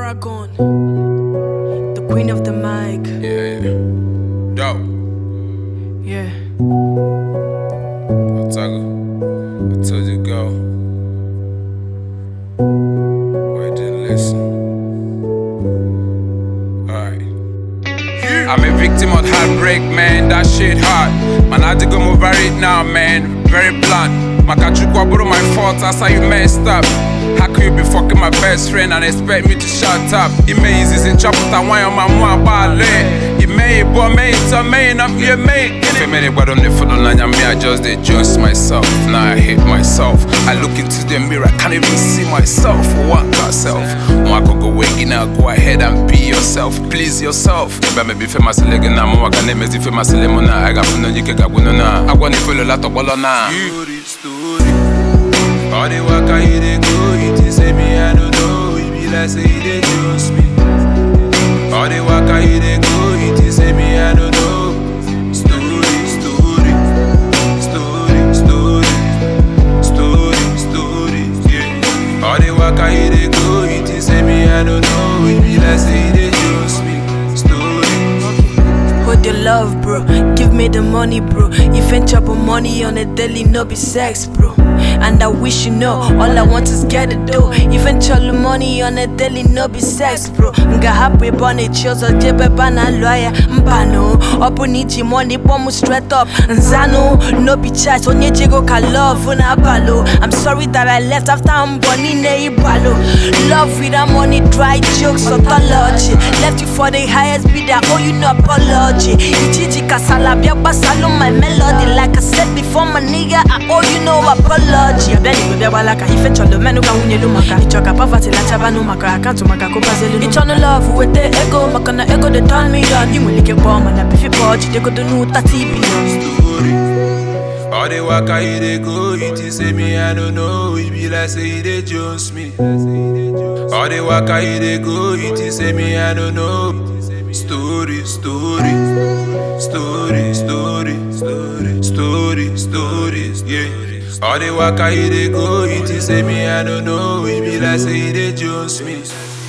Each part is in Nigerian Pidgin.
Paragon, the queen of the mic. Yeah. Dope. Yeah. I told you go. Why didn't listen? Alright. I'm a victim of heartbreak, man. That shit hard. Man, I had to go over it now, man. Very blunt. Makachukwa bro, my fault, that's how you messed up. How could you be fucking my best friend and expect me to shut up? It may easy in chapter one on my mom ballet. It may boy me to me up here me. If I made it but on the phone and me, I just adjust myself. Now I hate myself. I look into the mirror, can't even see myself. One self. One could go waking up, go ahead and be yourself. Please yourself. But maybe famous leg and I'm gonna name it famous lemon. I got from the you can go na. I want to feel a lot of bolona. All the work I hear go, it say me I don't know, it be like say they just me. All the work I hear go, it say me I don't know. Story, yeah. All the work I hear go, it say me I don't know, it be like say they just me. Hold your love, bro. Give me the money, bro. If ain't chop money on a daily, no be sex, bro. And I wish you know, all I want is get it though. Even chop money on a daily, no be sex, bro. Nga happy bunny chills or jebe bana lawyer. Mbano, opunichi money bomb straight up. Nzano, no be chat on your jigo ka love una balo. I'm sorry that I left after I'm bunny ne balo. Love with that money, dry jokes, ontology. Left you for the highest bidder, oh you no apology. Ichiji kasala biakba salon my melody. Like I said before my nigga, I owe you no apology. Beni bebe walaka ife cholo menu ka unye lumaka. Ichoka poverty la chaba no maka akantu maka ko bazelu. It's on love with the ego, makana ego they turn me on. You mulike bomb and a beefy porch, they go to no 30 billion. All the work I hear go, it say me I don't know, it be like say they just me. All the work I hear go, it say me I don't know. Story, yeah. All the work I hear go, it say me I don't know, it be like say they just me.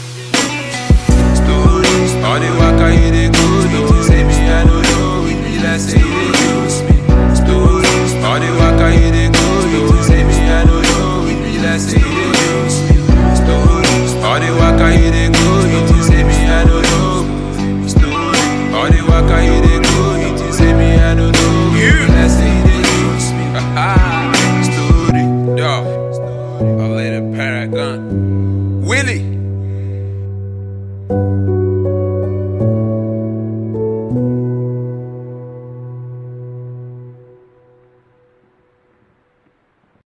All the work I hear go, it say me I don't know, it be like say they just me. All the work I hear go, it say me I don't know, it be like say they just me. All the work I hear go, it say me I don't know. All the work I hear they go, it say me I don't know. Let's say they use me. Story, yo. I laid a Paragon. Willie.